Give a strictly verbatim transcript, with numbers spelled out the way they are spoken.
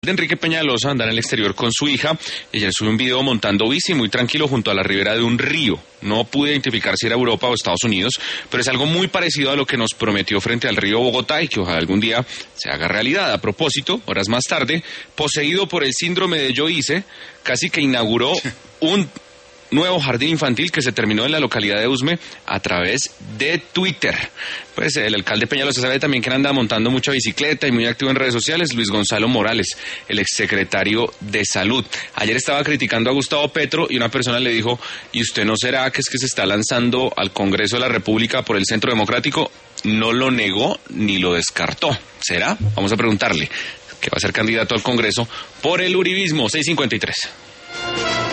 de Enrique Peñalosa anda en el exterior con su hija. Ella sube un video montando bici muy tranquilo junto a la ribera de un río. No pude identificar si era Europa o Estados Unidos, pero es algo muy parecido a lo que nos prometió frente al río Bogotá y que ojalá algún día se haga realidad. A propósito, horas más tarde, poseído por el síndrome de yo hice, casi que inauguró un nuevo jardín infantil que se terminó en la localidad de Usme a través de Twitter. Pues el alcalde Peñalosa sabe también que anda montando mucha bicicleta y muy activo en redes sociales. Luis Gonzalo Morales, el exsecretario de Salud. Ayer estaba criticando a Gustavo Petro y una persona le dijo, ¿y usted no será que es que se está lanzando al Congreso de la República por el Centro Democrático? No lo negó ni lo descartó. ¿Será? Vamos a preguntarle, que va a ser candidato al Congreso por el uribismo. seis cincuenta y tres.